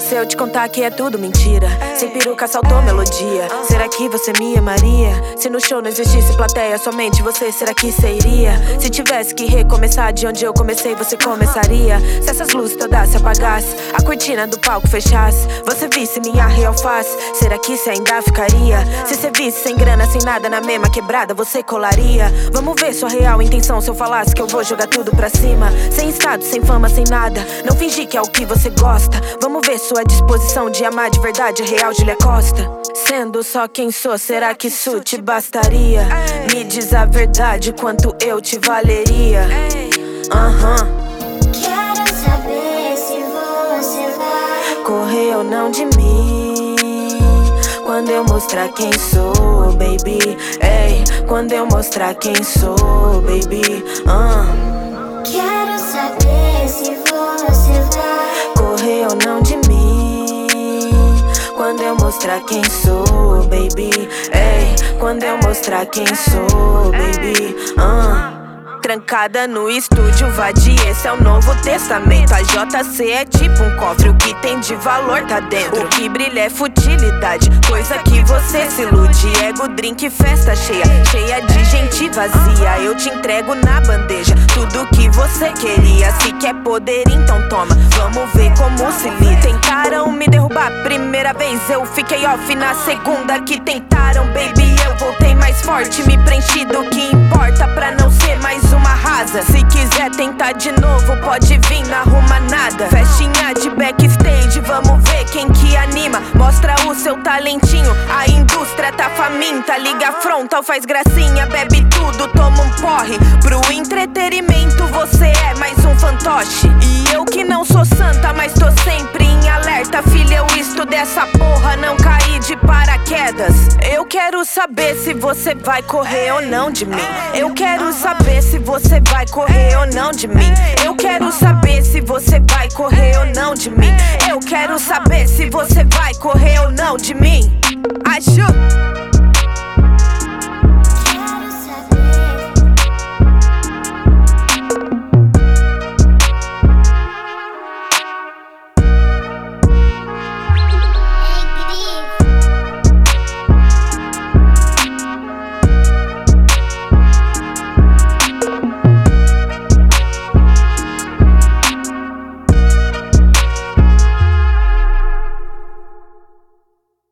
Se eu te contar que é tudo mentira, sem peruca saltou melodia. Será que você me amaria? Se no show não existisse plateia, somente você, será que cê iria? Se tivesse que recomeçar de onde eu comecei, você começaria? Se essas luzes todas se apagassem, a cortina do palco fechasse, você visse minha real face, será que cê ainda ficaria? Se cê visse sem grana, sem nada, na mesma quebrada, você colaria? Vamos ver sua real intenção se eu falasse que eu vou jogar tudo pra cima. Sem estado, sem fama, sem nada, não fingir que é o que você gosta. Vamos ver sua disposição de amar de verdade a real Julia Costa. Sendo só quem sou, será que isso te bastaria? Me diz a verdade, quanto eu te valeria? Quero saber se você vai correr ou não de mim quando eu mostrar quem sou, baby. Ei, quando eu mostrar quem sou, baby. Quero saber se você vai correr ou não de mim quando eu mostrar quem sou, baby. Ei, quando eu mostrar quem sou, baby. Trancada no estúdio, vadia, esse é o Novo Testamento. A JC é tipo um cofre, o que tem de valor tá dentro. O que brilha é futilidade, coisa que você se ilude. Ego, drink, festa cheia, cheia de gente vazia. Eu te entrego na bandeja tudo que você queria. Se quer poder, então toma, vamos ver como se lida. Tentaram me derrubar, primeira vez eu fiquei off. Na segunda que tentaram, baby, eu voltei mais forte. Me preenchi do que importa pra não ser mais uma rasa. Se quiser tentar de novo, pode vir, não arruma nada. Festinha de backstage, vamos ver quem que anima. Mostra o seu talentinho, a indústria tá faminta. Liga frontal, faz gracinha, bebe tudo, toma um porre. Pro entretenimento você é mais um fantoche. E eu que não sou santa, mas tô sempre em alerta. Filha, eu estudo essa porra, não caí de paraquedas. Eu quero saber se você vai correr ou não de mim. Eu quero saber se você vai correr ou não de mim. Eu quero saber se você vai correr ou não de mim. Eu quero saber se você vai correr ou não de mim.